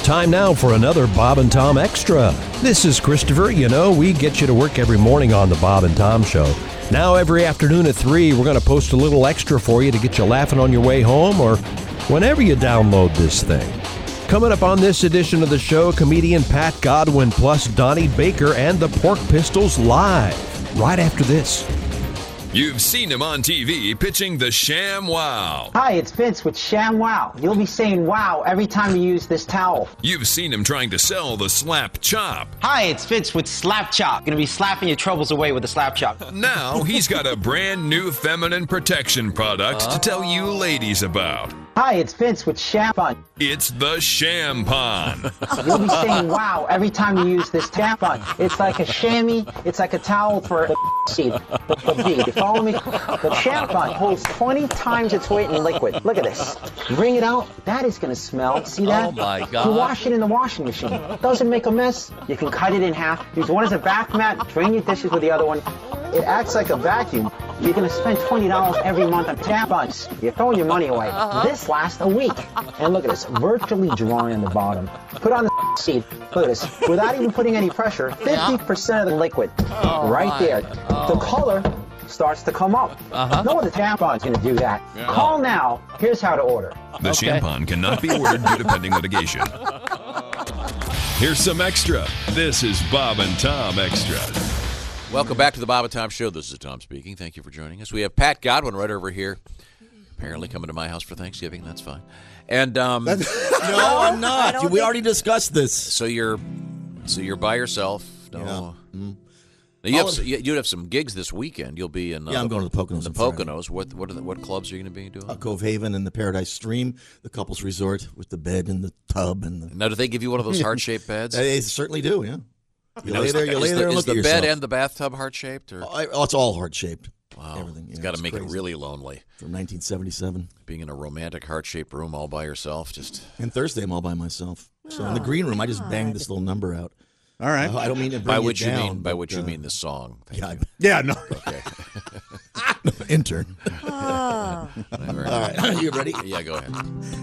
Time now for another Bob and Tom Extra. This is Christopher. You know, we get you to work every morning on the Bob and Tom Show. Now every afternoon at 3, we're going to post a little extra for you to get you laughing on your way home or whenever you download this thing. Coming up on this edition of the show, comedian Pat Godwin plus Donnie Baker and the Pork Pistols live right after this. You've seen him on TV pitching the Sham Wow. Hi, it's Vince with Sham Wow. You'll be saying wow every time you use this towel. You've seen him trying to sell the Slap Chop. Hi, it's Vince with Slap Chop. Gonna be slapping your troubles away with the Slap Chop. Now he's got a brand new feminine protection product to tell you ladies about. Hi, it's Vince with Shampon. It's the Shampon. You'll be saying wow every time you use this tampon. It's like a chamois. It's like a towel for the seed. The bee. You follow me? The Shampon holds 20 times its weight in liquid. Look at this. You bring it out. That is going to smell. See that? Oh, my God. You wash it in the washing machine. Doesn't make a mess. You can cut it in half. Use one as a bath mat. Drain your dishes with the other one. It acts like a vacuum. You're going to spend $20 every month on tampons. You're throwing your money away. This lasts a week. And look at this, virtually dry on the bottom. Put on the seat. Look at this. Without even putting any pressure, 50% of the liquid. Right there. The color starts to come up. No other tampon's going to do that. Call now. Here's how to order. The Shampon cannot be ordered due to pending litigation. Here's some extra. This is Bob and Tom Extra. Welcome back to the Bob and Tom Show. This is Tom speaking. Thank you for joining us. We have Pat Godwin right over here. Apparently coming to my house for Thanksgiving. That's fine. And no, I'm not. We already discussed this. So you're by yourself. No. Yeah. Now you have some gigs this weekend. You'll be in. I'm going to the Poconos. The Poconos. What clubs are you going to be doing? Cove Haven and the Paradise Stream, the couples resort with the bed and the tub and the. Now, do they give you one of those heart-shaped beds? They certainly do. Yeah. You lay there and look at yourself. Is the bed and the bathtub heart-shaped? Or? It's all heart-shaped. Wow. Everything. It's got to make it really lonely. From 1977. Being in a romantic heart-shaped room all by yourself. And Thursday I'm all by myself. So in the green room, I just banged this little number out. All right. I don't mean to bring it down. By which you mean the song. Yeah, no. Okay. Intern. All right. You ready? Yeah, go ahead.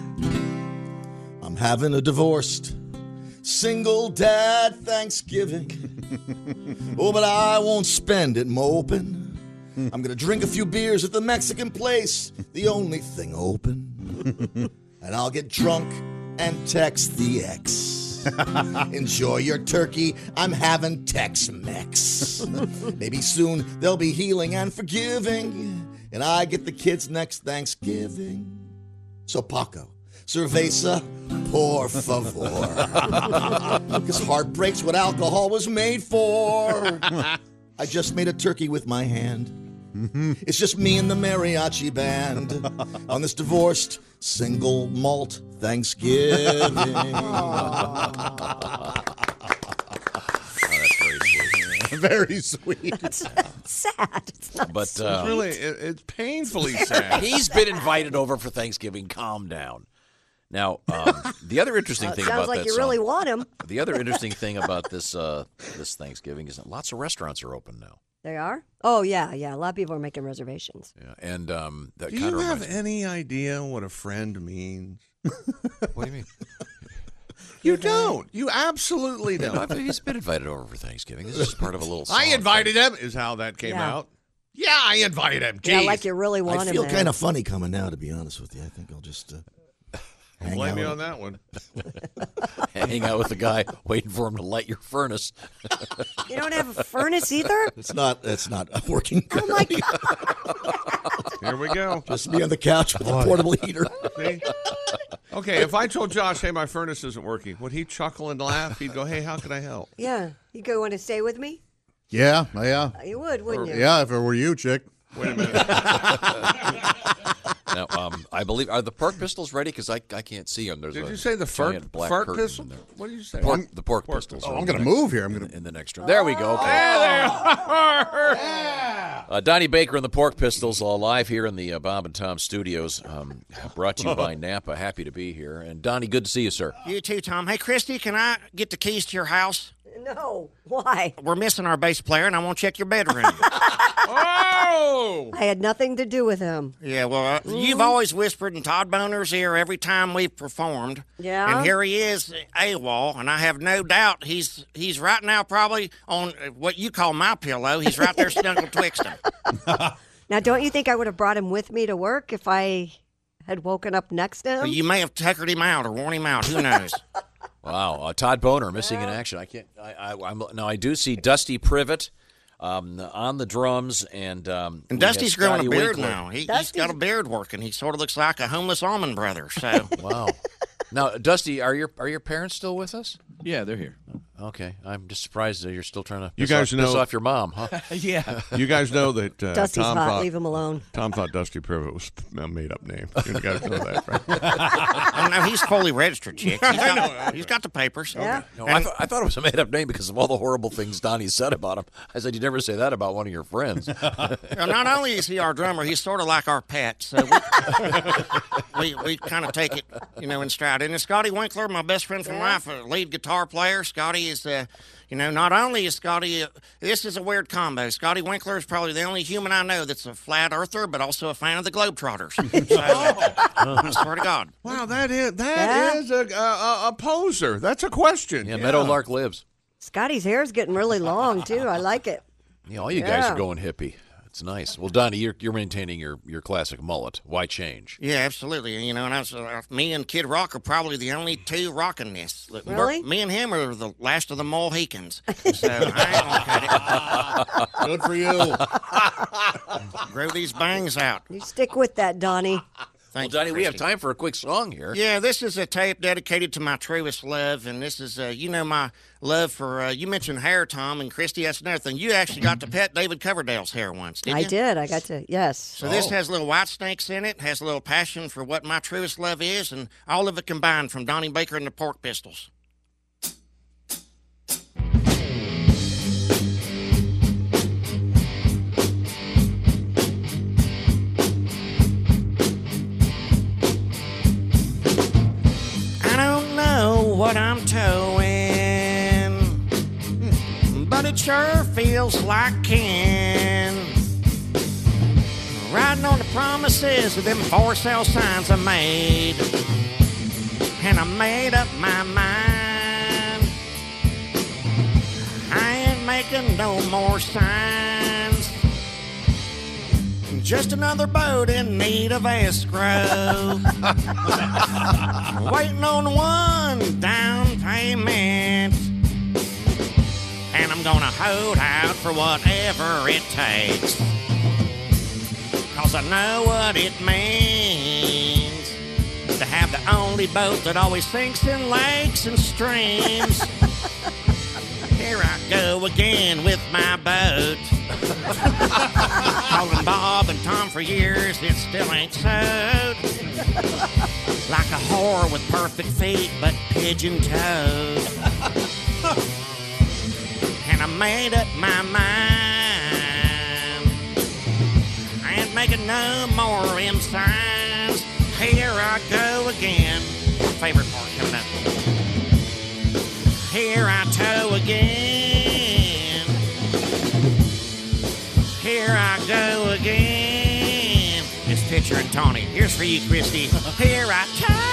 I'm having a divorced single dad Thanksgiving. Oh, but I won't spend it moping. I'm going to drink a few beers at the Mexican place, the only thing open. And I'll get drunk and text the ex. Enjoy your turkey, I'm having Tex-Mex. Maybe soon they'll be healing and forgiving, and I get the kids next Thanksgiving. So Paco, cerveza, por favor. Because heartbreak's what alcohol was made for. I just made a turkey with my hand. It's just me and the mariachi band on this divorced single malt Thanksgiving. Very sweet. That's sad. It's not But sweet. It's really, it's painfully sad. He's been invited over for Thanksgiving. Calm down. Now, the other interesting thing sounds about like that you song, really want him. the other interesting thing about this this Thanksgiving is that lots of restaurants are open now. They are? Oh, yeah. A lot of people are making reservations. Yeah, and that Do kind you of have any idea what a friend means? What do you mean? You don't. You absolutely don't. He's been invited over for Thanksgiving. This is part of a little song. I invited him, is how that came Yeah. out. Yeah, I invited him. Jeez. Yeah, like you really want him I feel there. kind of funny coming now, to be honest with you. I think I'll just hang Blame out. me on that one. Hang out with the guy, waiting for him to light your furnace. You don't have a furnace either? It's not working. Oh, my God. Here we go. Just me on the couch with a portable heater. See? Okay, if I told Josh, hey, my furnace isn't working, would he chuckle and laugh? He'd go, hey, how can I help? Yeah. You go want to stay with me? Yeah. You would, wouldn't you? Yeah, if it were you, chick. Wait a minute. Now, I believe, are the Pork Pistols ready? Because I can't see them. There's Did a you say the giant black fart curtain pistol? in there. What did you say? The pork Pistols. Oh, are I'm in going to the next- move here. in the next room. There we go. Okay. Donnie Baker and the Pork Pistols live here in the Bob and Tom studios. Brought to you by Napa. Happy to be here. And Donnie, good to see you, sir. You too, Tom. Hey, Christy, can I get the keys to your house? No. Why? We're missing our bass player, and I want to check your bedroom. Oh! I had nothing to do with him. Yeah, well, you've always whispered in Todd Boner's ear every time we've performed. Yeah? And here he is, AWOL, and I have no doubt he's right now probably on what you call my pillow. He's right there snuggled twixt him. Now, don't you think I would have brought him with me to work if I had woken up next to him? You may have tuckered him out or worn him out. Who knows? Wow, Todd Boner missing in action. I can't. Now I do see Dusty Privet on the drums, and Dusty's growing a beard Winkler. now. He's got a beard working. He sort of looks like a homeless almond brother. So Wow. Now, Dusty, are your parents still with us? Yeah, they're here. Okay, I'm just surprised that you're still trying to You piss guys off, know- piss off your mom, huh? Yeah. You guys know that Dusty's Tom hot. thought Leave him alone. Tom thought Dusty Privet was a made-up name. You guys know that, right? oh, no, he's fully registered, chick. He's got the papers. Yeah. No, I thought it was a made-up name because of all the horrible things Donnie said about him. I said, you never say that about one of your friends. Well, not only is he our drummer, he's sort of like our pet. So we kind of take it, in stride. And Scotty Winkler, my best friend from life, a lead guitar player. Scotty is, not only is Scotty, this is a weird combo. Scotty Winkler is probably the only human I know that's a flat earther, but also a fan of the Globetrotters. So, I swear to God. Wow, that is a poser. That's a question. Yeah, Meadowlark lives. Scotty's hair's getting really long, too. I like it. Yeah, all you guys are going hippie. It's nice. Well, Donnie, you're maintaining your classic mullet. Why change? Yeah, absolutely. And me and Kid Rock are probably the only two rocking this. Really? Me and him are the last of the Mohicans. So I ain't gonna cut it. Good for you. Grow these bangs out. You stick with that, Donnie. Thank Well, Donnie, you, we have Christy. time for a quick song here. Yeah, this is a tape dedicated to my truest love, and this is, my love for, you mentioned hair, Tom, and Christy, that's another thing. You actually got to pet David Coverdale's hair once, didn't you? I did. I got to, yes. So this has little white snakes in it, has a little passion for what my truest love is, and all of it combined from Donnie Baker and the Pork Pistols. I don't know what I'm towing, but it sure feels like kin. Riding on the promises of them for sale signs I made, and I made up my mind. I ain't making no more signs. Just another boat in need of escrow. Waiting on one down payment. And I'm gonna hold out for whatever it takes. 'Cause I know what it means to have the only boat that always sinks in lakes and streams. Here I go again with my boat. Calling Bob and Tom for years, it still ain't sewed. Like a whore with perfect feet, but pigeon-toed. And I made up my mind. I ain't making no more M signs. Here I go again. Favorite part coming up. Here I tow again. Here I go again. It's Pitcher and Tawny. Here's for you, Christy. Here I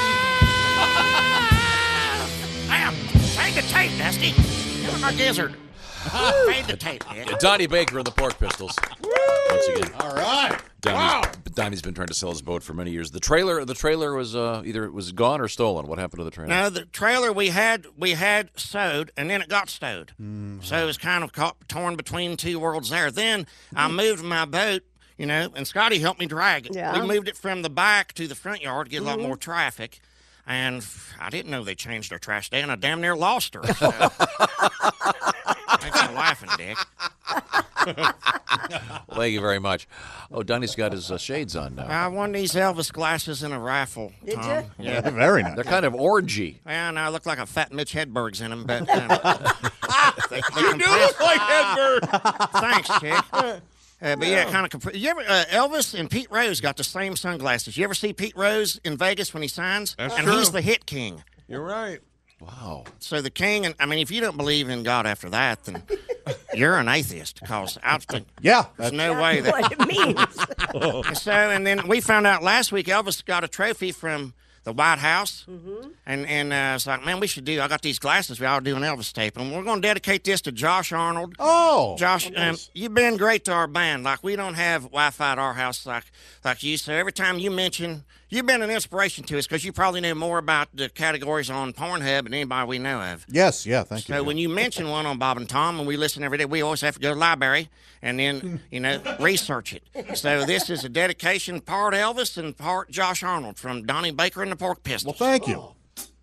tow. Fade the tape, Dusty. Give me my gizzard. Fade the tape, Dick. Donnie Baker and the Pork Pistols. Once again. All right. Donnie's been trying to sell his boat for many years. The trailer was either it was gone or stolen. What happened to the trailer? No, the trailer we had sewed, and then it got stowed. So it was kind of torn between two worlds there. Then I moved my boat, and Scotty helped me drag it. Yeah. We moved it from the back to the front yard to get a lot more traffic. And I didn't know they changed their trash day, and I damn near lost her. So. Thanks for laughing, Dick. Well, thank you very much. Oh, Donnie's got his shades on now. I won these Elvis glasses in a raffle. Did Tom. you? Yeah. Very nice. They're kind of orangey. Yeah, no, I look like a fat Mitch Hedberg's in them, but they You do look like Hedberg. Thanks, chick. But yeah, kind of. You ever Elvis and Pete Rose got the same sunglasses? You ever see Pete Rose in Vegas when he signs? That's and true. he's the hit king. You're right. Wow. So the king, and I mean, if you don't believe in God after that, then you're an atheist. Because there's no way that. What it means. So, and then we found out last week Elvis got a trophy from the White House, and it's like, man, I got these glasses. We ought to do an Elvis tape, and we're going to dedicate this to Josh Arnold. Oh, Josh, nice. You've been great to our band. Like, we don't have Wi-Fi at our house like you. So every time you mention, you've been an inspiration to us because you probably know more about the categories on Pornhub than anybody we know of. Yes, yeah, thank you. So when you mention one on Bob and Tom, and we listen every day, we always have to go to the library and then, research it. So this is a dedication, part Elvis and part Josh Arnold from Donnie Baker and the Pork Pistols. Well, thank you.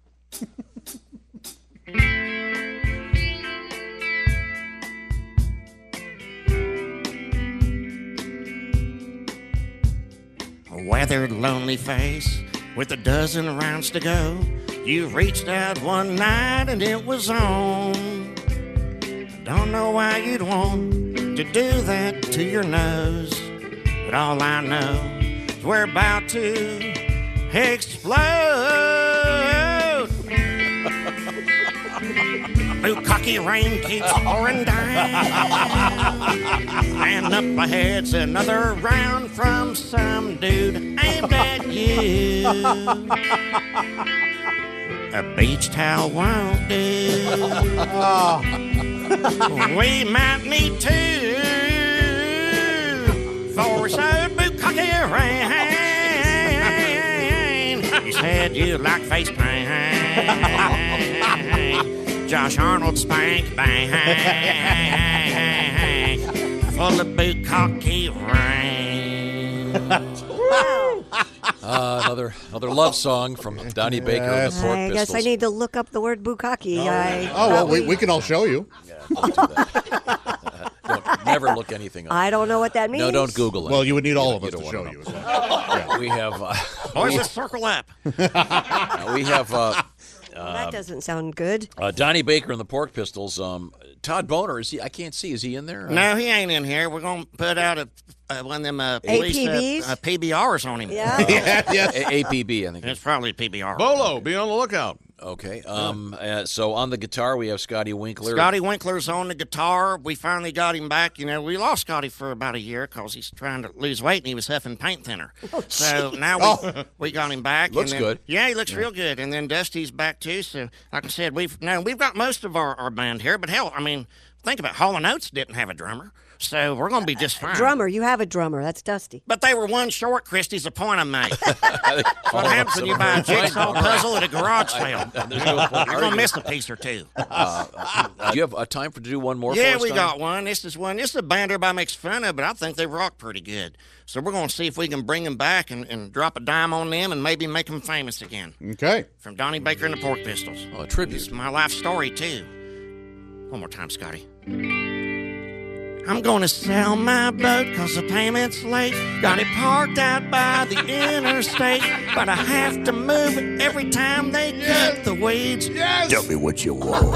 A weathered, lonely face with a dozen rounds to go. You reached out one night and it was on. I don't know why you'd want to do that to your nose, but all I know is we're about to explode. Bukkake rain keeps pouring down, and up ahead's another round from some dude aimed at you. A beach towel won't do. We might need two for some bukkake rain. You said you like face paint. Josh Arnold spank bang, full of bukkake rain. Another love song from Donnie Baker and the Pork I Pistols. guess I need to look up the word bukkake. We can all show you. Don't do that. Don't never look anything up. I don't know what that means. No, don't Google it. Well, you would need all of us don't to wanna show know. you. As well. We have. Where's the circle up? We have. That doesn't sound good. Donnie Baker and the Pork Pistols. Todd Boner, is he? I can't see. Is he in there? No, he ain't in here. We're going to put out one of them police APBs? PBRs on him. Yeah. Yes. APB, I think. It's probably a PBR. Bolo, be on the lookout. Okay. So on the guitar we have Scotty Winkler. Scotty Winkler's on the guitar. We finally got him back. We lost Scotty for about a year because he's trying to lose weight and he was huffing paint thinner. So now we got him back. Looks good. Yeah, he looks real good. And then Dusty's back too. So like I said, we've got most of our band here. But hell, I mean, think about it. Hall & Oates didn't have a drummer. So we're going to be just fine. Drummer, you have a drummer. That's Dusty. But they were one short, Christy's the point I made. What happens when you buy a jigsaw puzzle at a garage sale? You're going to miss a piece or two. Do you have time to do one more? Yeah, for us, we Donnie? got one. This is a band everybody makes fun of, but I think they rock pretty good. So we're going to see if we can bring them back and drop a dime on them and maybe make them famous again. Okay. From Donnie Baker and the Pork Pistols. Oh, a tribute. It's my life story, too. One more time, Scotty. I'm gonna sell my boat 'cause the payment's late. Got it parked out by the interstate, but I have to move it every time they cut the weeds. Yes. Tell me what you want.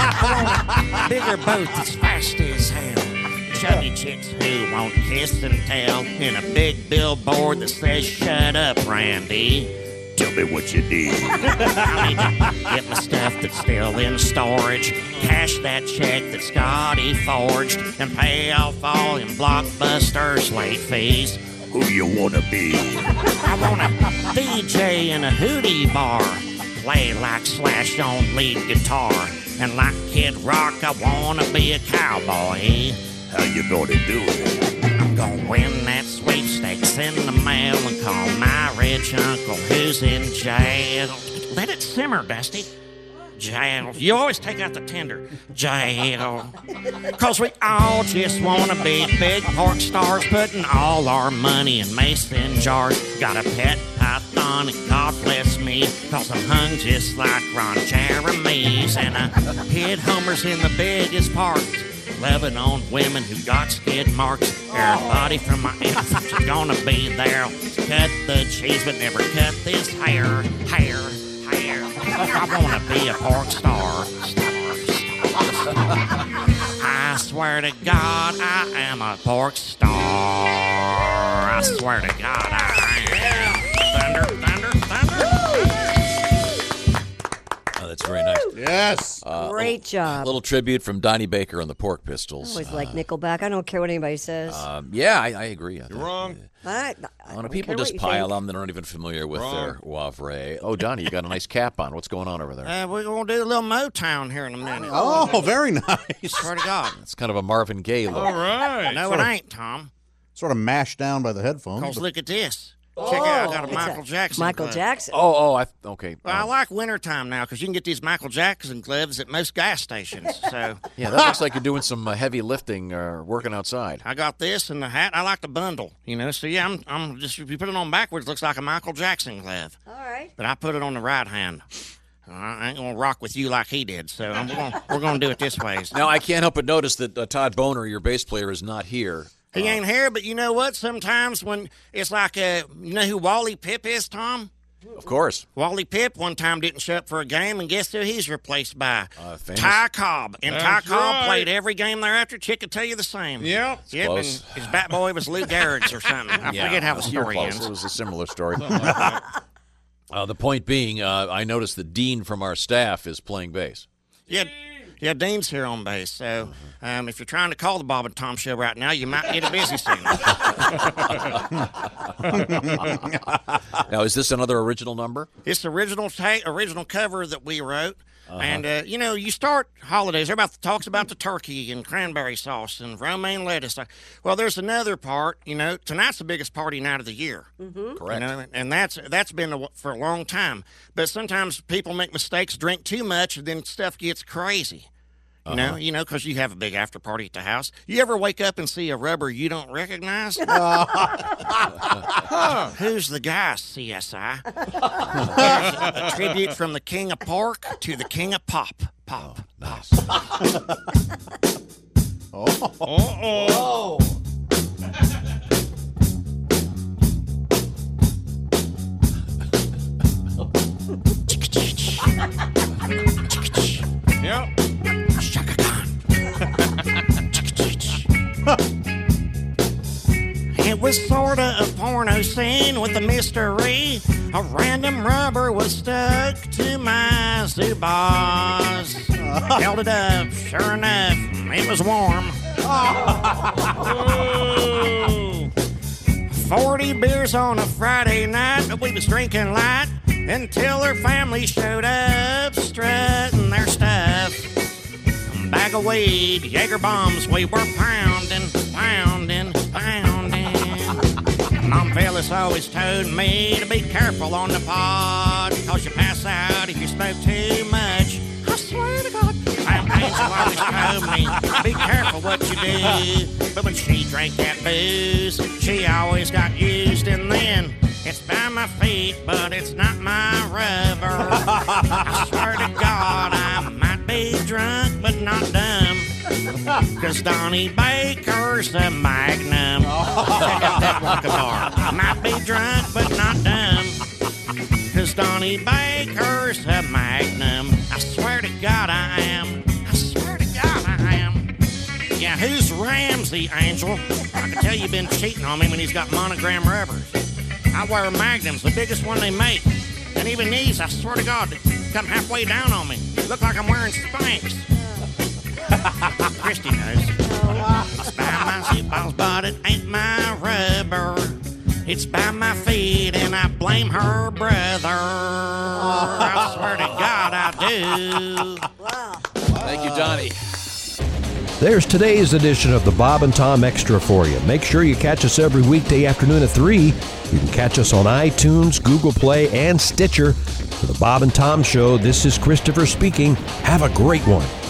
Bigger boat that's fast as hell. Chubby chicks who won't kiss and tell. And a big billboard that says, "Shut up, Randy." Tell me what you need. I need to get my stuff that's still in storage, cash that check that Scotty forged, and pay off all them Blockbuster's late fees. Who you wanna be? I want a DJ in a hootie bar, play like Slash on lead guitar, and like Kid Rock I wanna be a cowboy. How you gonna do it? I'm gonna win that sweepstakes in the mail and call my rich uncle who's in jail. Let it simmer, Dusty. Jail. You always take out the tender. Jail. 'Cause we all just wanna be big pork stars, putting all our money in mason jars. Got a pet python and God bless me, 'cause I'm hung just like Ron Jeremy's. And I hid homers in the biggest parks, loving on women who got skid marks. Everybody from my infants is gonna be there. Cut the cheese, but never cut this hair. I wanna be a pork star. I swear to God, I am a pork star. I swear to God, I am. Thunder, thunder, thunder. Oh, that's very nice. Yes. Great job. A little tribute from Donnie Baker on the Pork Pistols. I always like Nickelback. I don't care what anybody says. Yeah, I agree. You're wrong. Don't People care just what you pile think. on that aren't even familiar with their Wavre. Oh, Donnie, you got a nice cap on. What's going on over there? We're going to do a little Motown here in a minute. Oh, very nice. Swear to God. It's kind of a Marvin Gaye look. All right. No, it ain't, Tom. Sort of mashed down by the headphones. Because but- look at this. Check out, I got a It's Michael Jackson Michael glove. Jackson. Okay. Well, I like wintertime now because you can get these Michael Jackson gloves at most gas stations. So Yeah, that looks like you're doing some heavy lifting or working outside. I got this and the hat. I like the bundle, So yeah, I'm just if you put it on backwards, it looks like a Michael Jackson glove. All right. But I put it on the right hand. I ain't gonna rock with you like he did, so we're gonna do it this way. Now, I can't help but notice that Todd Boner, your bass player, is not here. He ain't here, but you know what? Sometimes when it's like, you know who Wally Pipp is, Tom? Of course. Wally Pipp one time didn't show up for a game, and guess who he's replaced by? Famous. Ty Cobb. And Ty That's Cobb right. played every game thereafter. Chick could tell you the same. Yep. Yep, and Close. his bat boy was Lou Gehrig's or something. I forget how the you're story close. ends. It was a similar story. The point being, I noticed that Dean from our staff is playing bass. Yeah, Dean's here on bass. So if you're trying to call the Bob and Tom Show right now, you might get a busy signal. Now, is this another original number? It's the original cover that we wrote. And, you start holidays. Everybody talks about the turkey and cranberry sauce and romaine lettuce. Well, there's another part. Tonight's the biggest party night of the year. Mm-hmm. Correct. And that's been for a long time. But sometimes people make mistakes, drink too much, and then stuff gets crazy. Because you have a big after party at the house. You ever wake up and see a rubber you don't recognize? Who's the guy, CSI? A tribute from the king of pork to the king of pop. Pop. Nice. Uh-oh. Yep. Shaka Khan. It was sorta a porno scene with a mystery. A random rubber was stuck to my Zubaz. Held it up, sure enough, it was warm. 40 beers on a Friday night, but we was drinking light until her family showed up, strutting their stuff. Bag of weed, Jaeger bombs, we were pounding. Mom Phyllis always told me to be careful on the pod, cause you pass out if you smoke too much. I swear to God. Mom Angel always told me, be careful what you do. But when she drank that booze, she always got used, and then it's by my feet, but it's not my rubber. I swear to God, I might be drunk, but not dumb. Cause Donnie Baker's a magnum. Check out that walker bar. I might be drunk, but not dumb. Cause Donnie Baker's a magnum. I swear to God I am. I swear to God I am. Yeah, who's Ramsey, Angel? I can tell you've been cheating on me when he's got monogram rubbers. I wear magnums, the biggest one they make. And even these, I swear to God, come halfway down on me. Look like I'm wearing Spanx. Christy knows. It's by my seat balls, but it ain't my rubber. It's by my feet, and I blame her brother. I swear to God I do. Thank you, Donnie. There's today's edition of the Bob and Tom Extra for you. Make sure you catch us every weekday afternoon at 3. You can catch us on iTunes, Google Play, and Stitcher. For the Bob and Tom Show, this is Christopher speaking. Have a great one.